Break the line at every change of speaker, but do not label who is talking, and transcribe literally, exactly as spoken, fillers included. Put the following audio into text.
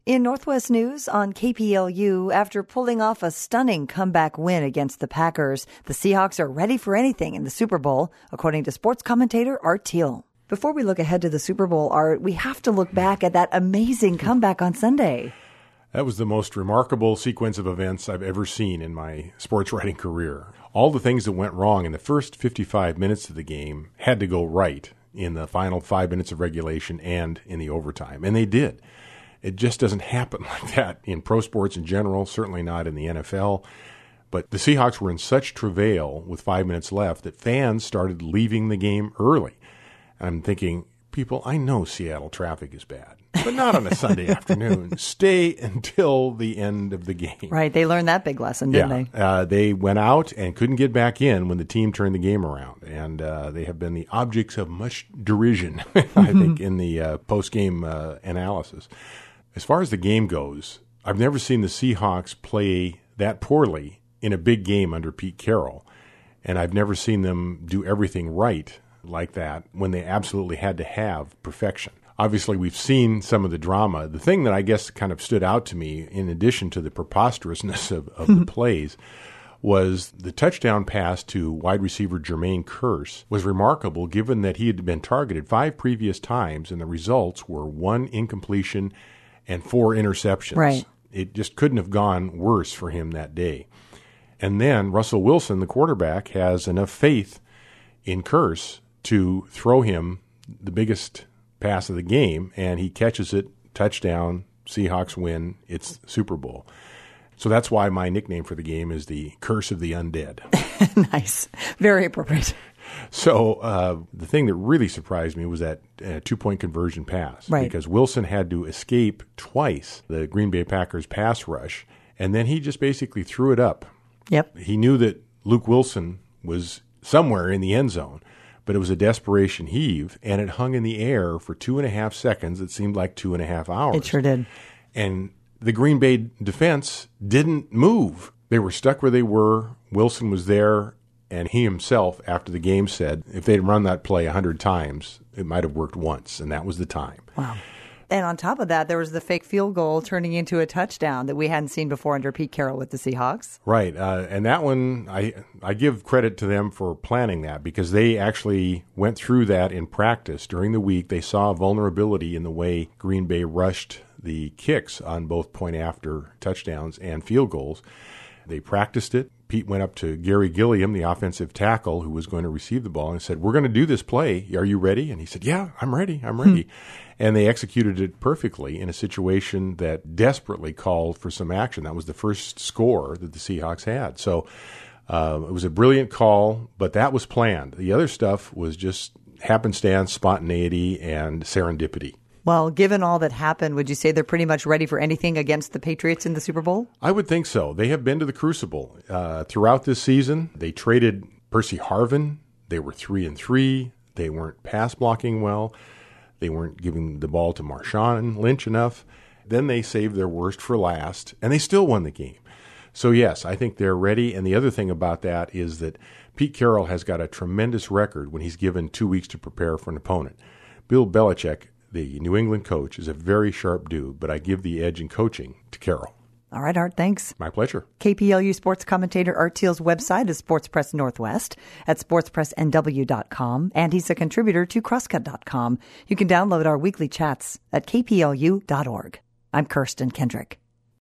In Northwest News on K P L U, after pulling off a stunning comeback win against the Packers, the Seahawks are ready for anything in the Super Bowl, according to sports commentator Art Teal. Before we look ahead to the Super Bowl, Art, we have to look back at that amazing comeback on Sunday.
That was the most remarkable sequence of events I've ever seen in my sports writing career. All the things that went wrong in the first fifty-five minutes of the game had to go right in the final five minutes of regulation and in the overtime, and they did. It just doesn't happen like that in pro sports in general, certainly not in the N F L. But the Seahawks were in such travail with five minutes left that fans started leaving the game early. I'm thinking, people, I know Seattle traffic is bad, but not on a Sunday afternoon. Stay until the end of the game.
Right. They learned that big lesson, didn't
yeah.
they?
Uh, they went out and couldn't get back in when the team turned the game around. And uh, they have been the objects of much derision, I think, in the uh, post-game uh, analysis. As far as the game goes, I've never seen the Seahawks play that poorly in a big game under Pete Carroll. And I've never seen them do everything right like that when they absolutely had to have perfection. Obviously, we've seen some of the drama. The thing that I guess kind of stood out to me, in addition to the preposterousness of, of the plays, was the touchdown pass to wide receiver Jermaine Kearse was remarkable given that he had been targeted five previous times, and the results were one incompletion and four interceptions.
Right.
It just couldn't have gone worse for him that day. And then Russell Wilson, the quarterback, has enough faith in Kearse to throw him the biggest pass of the game, and he catches it, touchdown, Seahawks win, it's Super Bowl. So that's why my nickname for the game is the Curse of the Undead.
Nice. Very appropriate.
So uh, the thing that really surprised me was that uh, two-point conversion pass.
Right.
Because Wilson had to escape twice the Green Bay Packers pass rush, and then he just basically threw it up.
Yep.
He knew that Luke Wilson was somewhere in the end zone, but it was a desperation heave, and it hung in the air for two and a half seconds. It seemed like two and a half hours.
It sure did.
And the Green Bay defense didn't move. They were stuck where they were. Wilson was there, and he himself, after the game, said if they'd run that play a hundred times, it might have worked once, and that was the time.
Wow. And on top of that, there was the fake field goal turning into a touchdown that we hadn't seen before under Pete Carroll with the Seahawks.
Right. Uh, and that one, I I give credit to them for planning that because they actually went through that in practice during the week. They saw a vulnerability in the way Green Bay rushed the kicks on both point-after touchdowns and field goals. They practiced it. Pete went up to Gary Gilliam, the offensive tackle who was going to receive the ball, and said, we're going to do this play. Are you ready? And he said, yeah, I'm ready. I'm ready. Hmm. And they executed it perfectly in a situation that desperately called for some action. That was the first score that the Seahawks had. So uh, it was a brilliant call, but that was planned. The other stuff was just happenstance, spontaneity, and serendipity.
Well, given all that happened, would you say they're pretty much ready for anything against the Patriots in the Super Bowl?
I would think so. They have been to the Crucible. Uh, throughout this season, they traded Percy Harvin. They were three and three. They weren't pass blocking well. They weren't giving the ball to Marshawn Lynch enough. Then they saved their worst for last, and they still won the game. So, yes, I think they're ready. And the other thing about that is that Pete Carroll has got a tremendous record when he's given two weeks to prepare for an opponent. Bill Belichick, the New England coach, is a very sharp dude, but I give the edge in coaching to Carroll.
All right, Art, thanks.
My pleasure.
K P L U sports commentator Art Teal's website is Sports Press Northwest at sports press n w dot com, and he's a contributor to crosscut dot com. You can download our weekly chats at k p l u dot org. I'm Kirsten Kendrick.